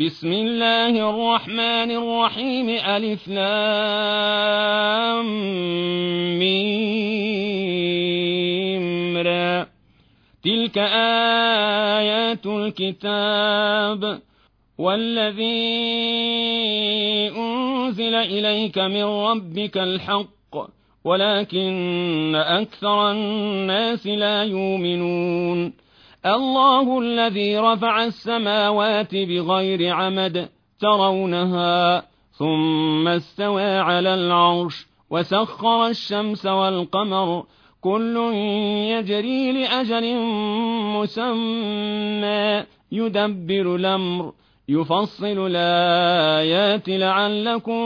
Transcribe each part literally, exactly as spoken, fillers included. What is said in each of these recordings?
بسم الله الرحمن الرحيم ألف لام ميم را تلك آيات الكتاب والذي أنزل إليك من ربك الحق ولكن أكثر الناس لا يؤمنون الله الذي رفع السماوات بغير عمد ترونها ثم استوى على العرش وسخر الشمس والقمر كل يجري لأجل مسمى يدبر الأمر يفصل الآيات لعلكم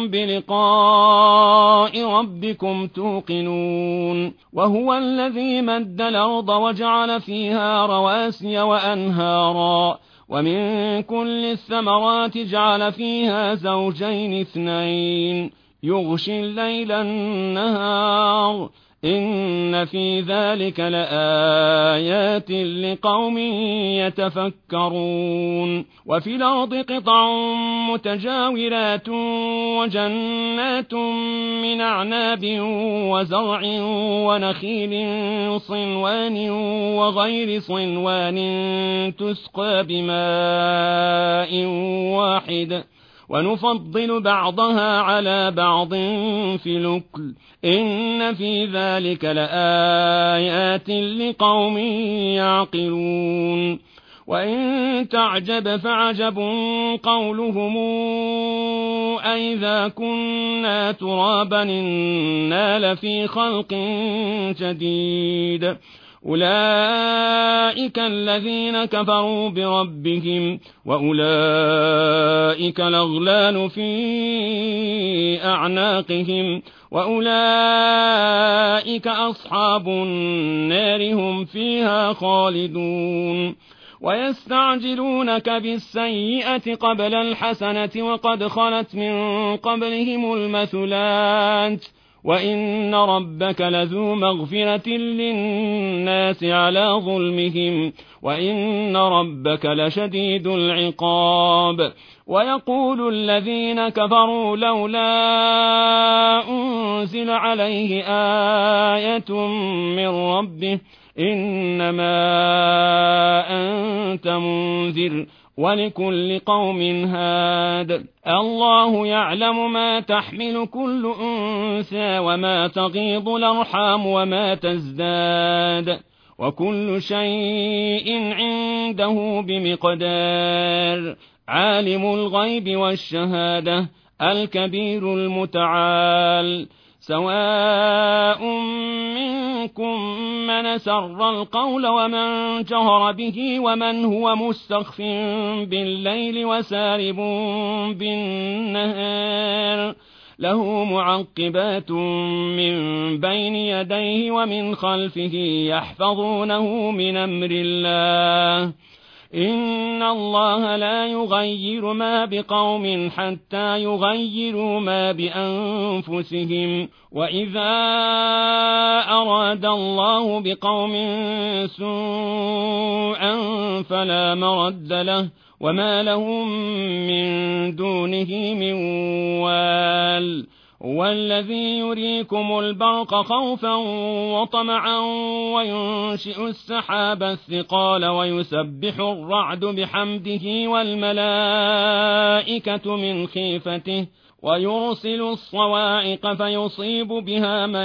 بلقاء ربكم توقنون وهو الذي مد الأرض وجعل فيها رواسي وأنهارا ومن كل الثمرات جعل فيها زوجين اثنين يغشي الليل النهار إن في ذلك لآيات لقوم يتفكرون وفي الأرض قطع متجاورات وجنات من أعناب وزرع ونخيل صنوان وغير صنوان تسقى بماء واحد ونفضل بعضها على بعض في الأكل إن في ذلك لآيات لقوم يعقلون وإن تعجب فعجب قولهم أئذا كنا ترابا إنا لفي خلق جديد أولئك الذين كفروا بربهم وأولئك الأغلال في أعناقهم وأولئك أصحاب النار هم فيها خالدون ويستعجلونك بالسيئة قبل الحسنة وقد خلت من قبلهم المثلات وإن ربك لذو مغفرة للناس على ظلمهم وإن ربك لشديد العقاب ويقول الذين كفروا لولا أنزل عليه آية من ربه إنما أنت منذر ولكل قوم هاد الله يعلم ما تحمل كل أنثى وما تغيض الأرحام وما تزداد وكل شيء عنده بمقدار عالم الغيب والشهادة الكبير المتعال سواء منكم من سر القول ومن جهر به ومن هو مستخف بالليل وسارب بالنهار له معقبات من بين يديه ومن خلفه يحفظونه من أمر الله إن الله لا يغير ما بقوم حتى يغيروا ما بأنفسهم وإذا أراد الله بقوم سوءا فلا مرد له وما لهم من دونه من وال والذي يريكم البرق خوفا وطمعا وينشئ السحاب الثقال ويسبح الرعد بحمده والملائكة من خيفته ويرسل الصواعق فيصيب بها من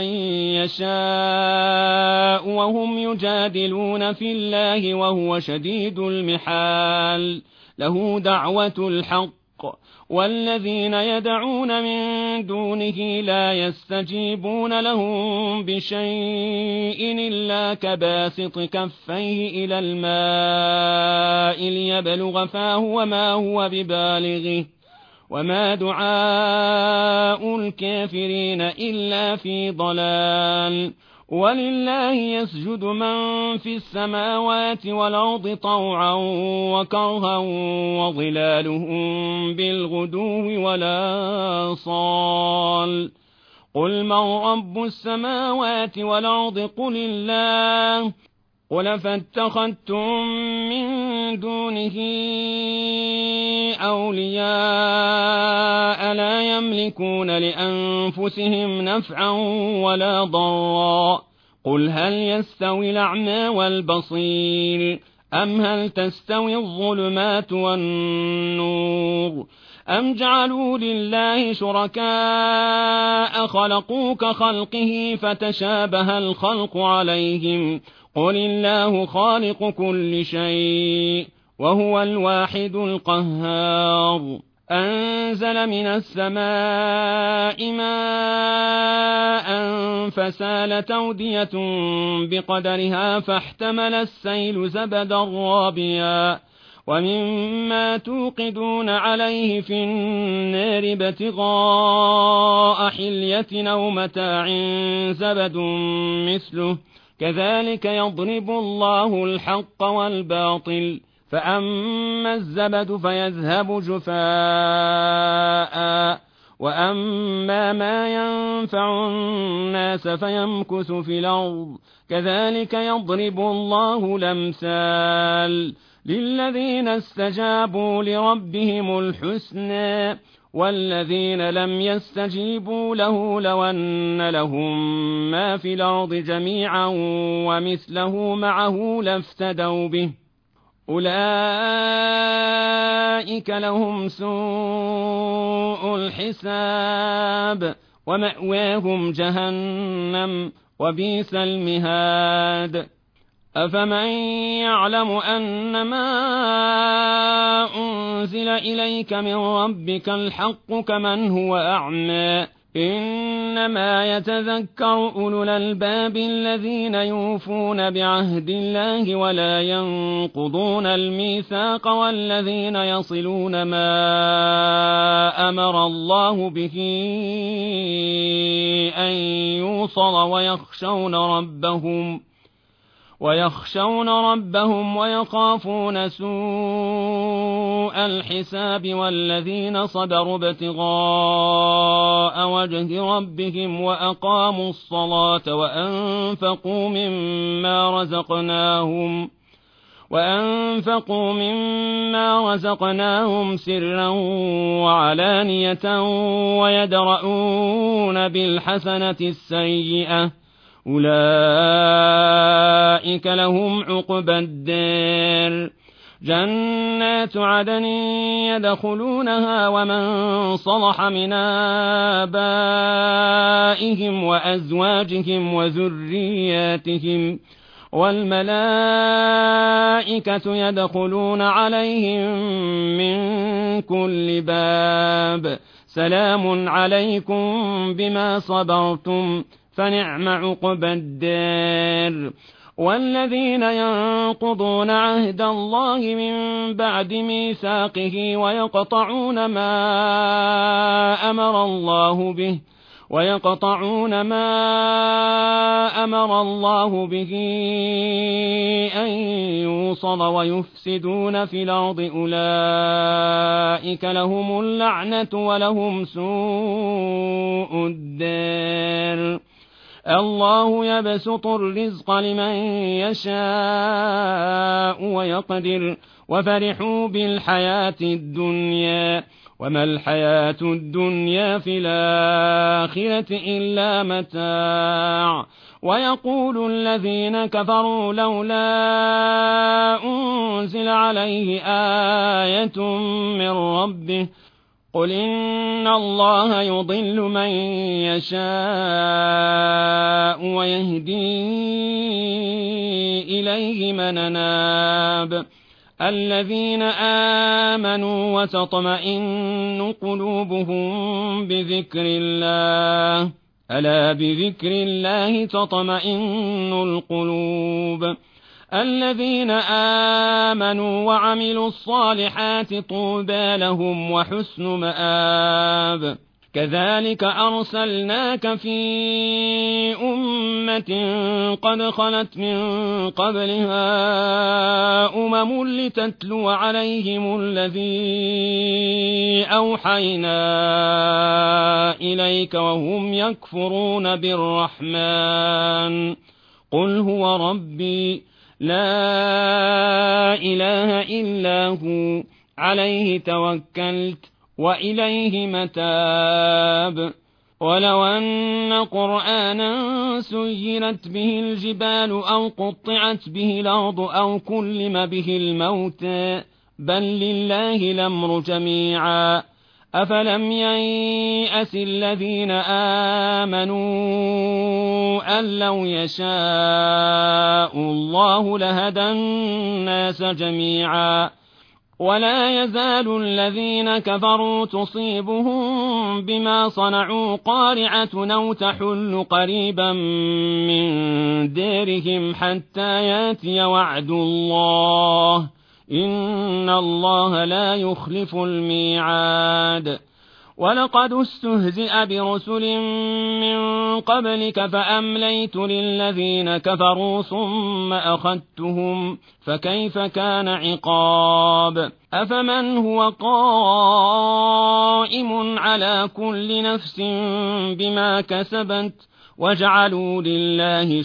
يشاء وهم يجادلون في الله وهو شديد المحال له دعوة الحق والذين يدعون من دونه لا يستجيبون لهم بشيء إلا كباسط كفيه إلى الماء ليبلغ فاه وما هو ببالغه وما دعاء الكافرين إلا في ضلال ولله يسجد من في السماوات والأرض طوعا وكرها وظلالهم بالغدو ولا صال قل من رب السماوات والأرض قل الله قل فاتخذتم من دونه أولياء لا يملكون لأنفسهم نفعا ولا ضرا قل هل يستوي الأعمى والبصير أم هل تستوي الظلمات والنور أم جعلوا لله شركاء خلقوا كخلقه فتشابه الخلق عليهم قل الله خالق كل شيء وهو الواحد القهار أنزل من السماء ماء فسالت أودية بقدرها فاحتمل السيل زبدا رابيا ومما توقدون عليه في النار ابتغاء حلية أو متاع زبد مثله كذلك يضرب الله الحق والباطل فأما الزبد فيذهب جفاء وأما ما ينفع الناس فيمكث في الأرض كذلك يضرب الله الأمثال للذين استجابوا لربهم الحسنى والذين لم يستجيبوا له لو أن لهم ما في الأرض جميعا ومثله معه لافتدوا به أولئك لهم سوء الحساب ومأواهم جهنم وبئس المهاد أفمن يعلم أنما أنزل إليك من ربك الحق كمن هو أعمى إنما يتذكر أولو الألباب الذين يوفون بعهد الله ولا ينقضون الميثاق والذين يصلون ما أمر الله به أن يوصل ويخشون ربهم ويخشون ربهم ويخافون سوء الحساب والذين صبروا ابتغاء وجه ربهم وأقاموا الصلاة وأنفقوا مما رزقناهم وأنفقوا مما رزقناهم سرا وعلانية ويدرؤون بالحسنة السيئة أولئك لهم عقبى الدار جنات عدن يدخلونها ومن صلح من آبائهم وأزواجهم وذرياتهم والملائكة يدخلون عليهم من كل باب سلام عليكم بما صبرتم فنعم عقبى الدار والذين ينقضون عهد الله من بعد ميثاقه ويقطعون ما أمر الله به ويقطعون ما أمر الله به أن يوصل ويفسدون في الأرض أولئك لهم اللعنة ولهم سوء الدار الله يبسط الرزق لمن يشاء ويقدر وفرحوا بالحياة الدنيا وما الحياة الدنيا في الآخرة إلا متاع ويقول الذين كفروا لولا أنزل عليه آية من ربه قل إن الله يضل من يشاء ويهدي إليه من أناب الذين آمنوا وتطمئن قلوبهم بذكر الله ألا بذكر الله تطمئن القلوب الذين آمنوا وعملوا الصالحات طوبى لهم وحسن مآب كذلك أرسلناك في أمة قد خلت من قبلها أمم لتتلو عليهم الذي أوحينا إليك وهم يكفرون بالرحمن قل هو ربي لا إله إلا هو عليه توكلت وإليه متاب. ولو أن قرآنا سيرت به الجبال أو قطعت به الأرض أو كلم به الموتى بل لله الأمر جميعا أفلم ييأس الذين آمنوا أن لو يشاء الله لهدى الناس جميعا ولا يزال الذين كفروا تصيبهم بما صنعوا قارعة أو تحل قريبا من ديرهم حتى ياتي وعد الله إن الله لا يخلف الميعاد. ولقد استهزئ برسل من قبلك فأمليت للذين كفروا ثم أخذتهم فكيف كان عقاب. أفمن هو قائم على كل نفس بما كسبت وجعلوا لله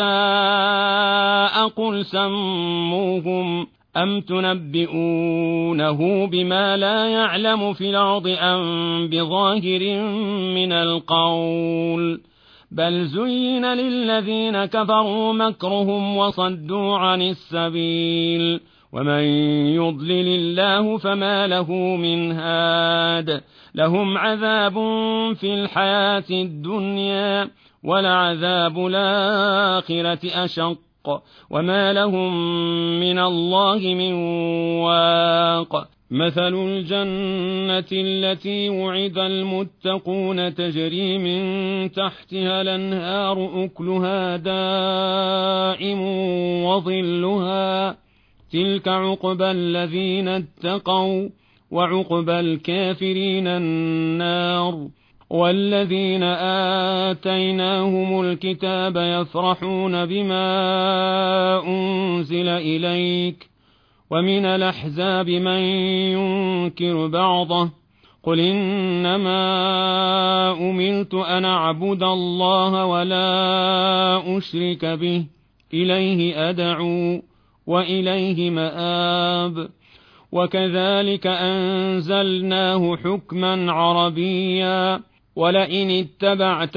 شركاء قل سموهم أم تنبئونه بما لا يعلم في الأرض أم بظاهر من القول بل زين للذين كفروا مكرهم وصدوا عن السبيل ومن يضلل الله فما له من هاد. لهم عذاب في الحياة الدنيا ولعذاب الآخرة أشق وما لهم من الله من واق. مثل الجنة التي وعد المتقون تجري من تحتها الأنهار أكلها دائم وظلها تلك عقبى الذين اتقوا وعقبى الكافرين النار. والذين آتيناهم الكتاب يفرحون بما أنزل إليك ومن الأحزاب من ينكر بعضه قل إنما أمرت أن أعبد الله ولا أشرك به إليه أدعو وإليه مآب. وكذلك أنزلناه حكما عربيا ولئن اتبعت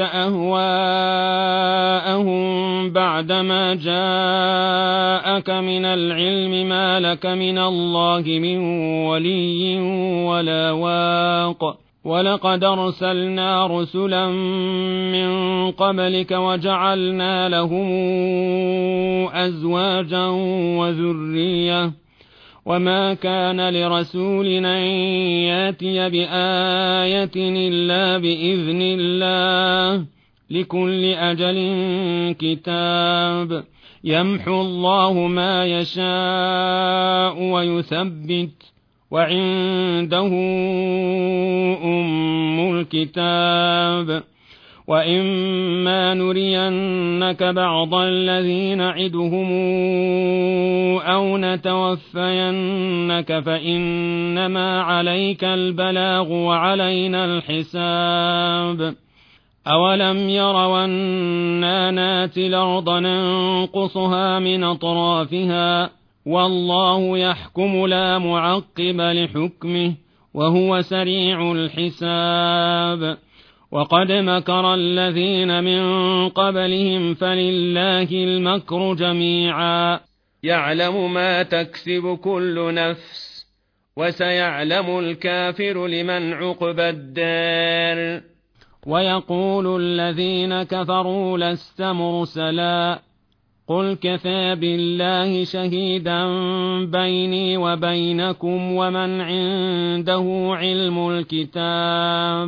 أهواءهم بعدما جاءك من العلم ما لك من الله من ولي ولا واق. ولقد أرسلنا رسلا من قبلك وجعلنا لهم أزواجا وذرية وما كان لرسول أن ياتي بآية إلا بإذن الله لكل أجل كتاب. يمحو الله ما يشاء ويثبت وعنده أم الكتاب. وإما نرينك بعض الذين نعدهم أو نتوفينك فإنما عليك البلاغ وعلينا الحساب. أولم يروا أنا ناتي الأرض ننقصها من أطرافها والله يحكم لا معقب لحكمه وهو سريع الحساب. وقد مكر الذين من قبلهم فلله المكر جميعا يعلم ما تكسب كل نفس وسيعلم الكافر لمن عقبى الدار. ويقول الذين كفروا لست مرسلا قل كفى بالله شهيدا بيني وبينكم ومن عنده علم الكتاب.